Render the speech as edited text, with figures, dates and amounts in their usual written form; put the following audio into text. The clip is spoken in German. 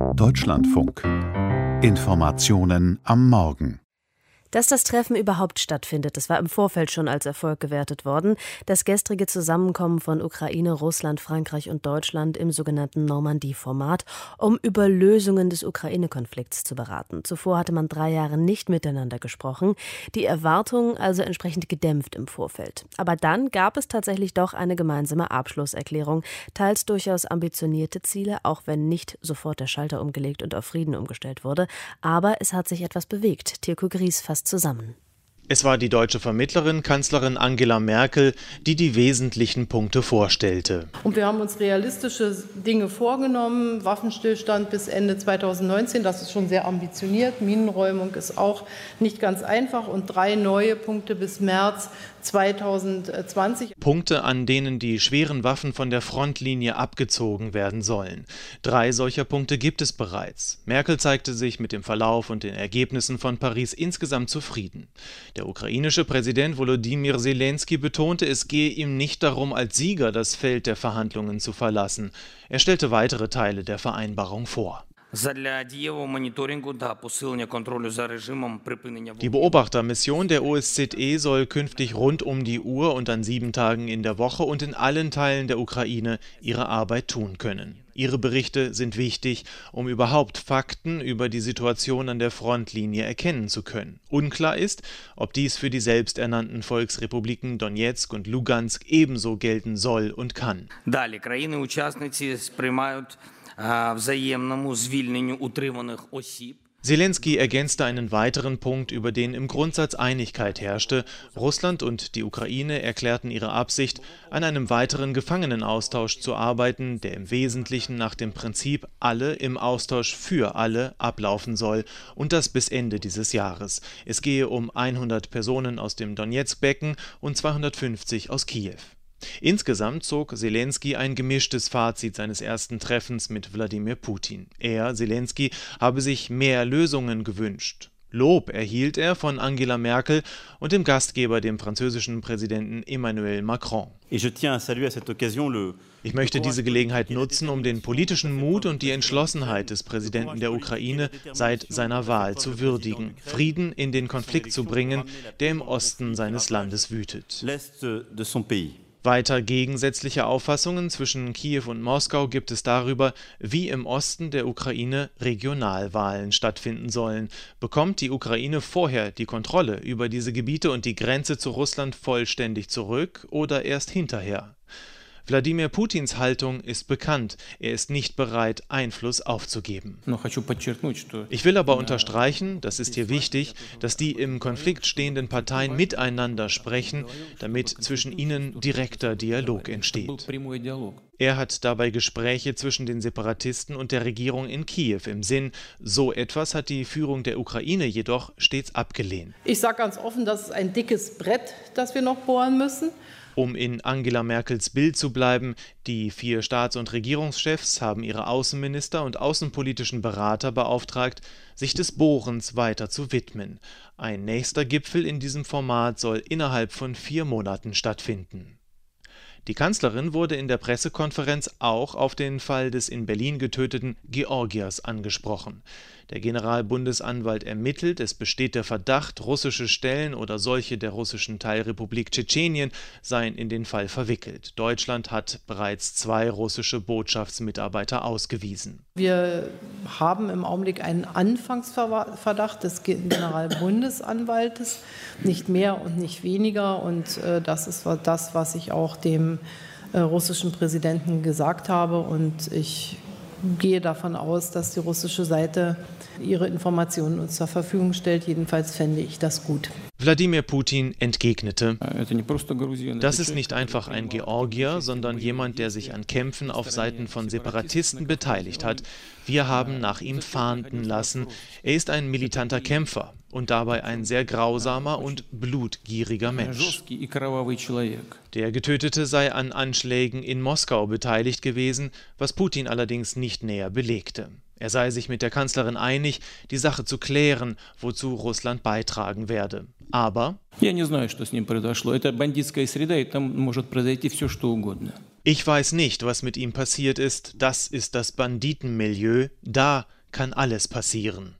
Deutschlandfunk. Informationen am Morgen. Dass das Treffen überhaupt stattfindet, das war im Vorfeld schon als Erfolg gewertet worden. Das gestrige Zusammenkommen von Ukraine, Russland, Frankreich und Deutschland im sogenannten Normandie-Format, um über Lösungen des Ukraine-Konflikts zu beraten. Zuvor hatte man 3 Jahre nicht miteinander gesprochen. Die Erwartungen also entsprechend gedämpft im Vorfeld. Aber dann gab es tatsächlich doch eine gemeinsame Abschlusserklärung. Teils durchaus ambitionierte Ziele, auch wenn nicht sofort der Schalter umgelegt und auf Frieden umgestellt wurde. Aber es hat sich etwas bewegt. Tilko Gries fasst zusammen. Es war die deutsche Vermittlerin, Kanzlerin Angela Merkel, die die wesentlichen Punkte vorstellte. Und wir haben uns realistische Dinge vorgenommen. Waffenstillstand bis Ende 2019, das ist schon sehr ambitioniert. Minenräumung ist auch nicht ganz einfach. Und 3 neue Punkte bis März 2020. Punkte, an denen die schweren Waffen von der Frontlinie abgezogen werden sollen. 3 solcher Punkte gibt es bereits. Merkel zeigte sich mit dem Verlauf und den Ergebnissen von Paris insgesamt zufrieden. Der ukrainische Präsident Volodymyr Zelensky betonte, es gehe ihm nicht darum, als Sieger das Feld der Verhandlungen zu verlassen. Er stellte weitere Teile der Vereinbarung vor. Die Beobachtermission der OSZE soll künftig rund um die Uhr und an 7 Tagen in der Woche und in allen Teilen der Ukraine ihre Arbeit tun können. Ihre Berichte sind wichtig, um überhaupt Fakten über die Situation an der Frontlinie erkennen zu können. Unklar ist, ob dies für die selbsternannten Volksrepubliken Donezk und Lugansk ebenso gelten soll und kann. Zelensky ergänzte einen weiteren Punkt, über den im Grundsatz Einigkeit herrschte. Russland und die Ukraine erklärten ihre Absicht, an einem weiteren Gefangenenaustausch zu arbeiten, der im Wesentlichen nach dem Prinzip alle im Austausch für alle ablaufen soll, und das bis Ende dieses Jahres. Es gehe um 100 Personen aus dem Donezk-Becken und 250 aus Kiew. Insgesamt zog Zelensky ein gemischtes Fazit seines ersten Treffens mit Wladimir Putin. Er, Zelensky, habe sich mehr Lösungen gewünscht. Lob erhielt er von Angela Merkel und dem Gastgeber, dem französischen Präsidenten Emmanuel Macron. Ich möchte diese Gelegenheit nutzen, um den politischen Mut und die Entschlossenheit des Präsidenten der Ukraine seit seiner Wahl zu würdigen, Frieden in den Konflikt zu bringen, der im Osten seines Landes wütet. Weiter gegensätzliche Auffassungen zwischen Kiew und Moskau gibt es darüber, wie im Osten der Ukraine Regionalwahlen stattfinden sollen. Bekommt die Ukraine vorher die Kontrolle über diese Gebiete und die Grenze zu Russland vollständig zurück oder erst hinterher? Wladimir Putins Haltung ist bekannt. Er ist nicht bereit, Einfluss aufzugeben. Ich will aber unterstreichen, das ist hier wichtig, dass die im Konflikt stehenden Parteien miteinander sprechen, damit zwischen ihnen direkter Dialog entsteht. Er hat dabei Gespräche zwischen den Separatisten und der Regierung in Kiew im Sinn. So etwas hat die Führung der Ukraine jedoch stets abgelehnt. Ich sage ganz offen, das ist ein dickes Brett, das wir noch bohren müssen. Um in Angela Merkels Bild zu bleiben, die 4 Staats- und Regierungschefs haben ihre Außenminister und außenpolitischen Berater beauftragt, sich des Bohrens weiter zu widmen. Ein nächster Gipfel in diesem Format soll innerhalb von 4 Monaten stattfinden. Die Kanzlerin wurde in der Pressekonferenz auch auf den Fall des in Berlin getöteten Georgiers angesprochen. Der Generalbundesanwalt ermittelt, es besteht der Verdacht, russische Stellen oder solche der russischen Teilrepublik Tschetschenien seien in den Fall verwickelt. Deutschland hat bereits 2 russische Botschaftsmitarbeiter ausgewiesen. Wir haben im Augenblick einen Anfangsverdacht des Generalbundesanwaltes, nicht mehr und nicht weniger. Und das ist das, was ich auch dem russischen Präsidenten gesagt habe. Und ich gehe davon aus, dass die russische Seite ihre Informationen uns zur Verfügung stellt. Jedenfalls fände ich das gut. Wladimir Putin entgegnete, das ist nicht einfach ein Georgier, sondern jemand, der sich an Kämpfen auf Seiten von Separatisten beteiligt hat. Wir haben nach ihm fahnden lassen. Er ist ein militanter Kämpfer und dabei ein sehr grausamer und blutgieriger Mensch. Der Getötete sei an Anschlägen in Moskau beteiligt gewesen, was Putin allerdings nicht näher belegte. Er sei sich mit der Kanzlerin einig, die Sache zu klären, wozu Russland beitragen werde. Aber ich weiß nicht, was mit ihm passiert ist. Das ist das Banditenmilieu. Da kann alles passieren.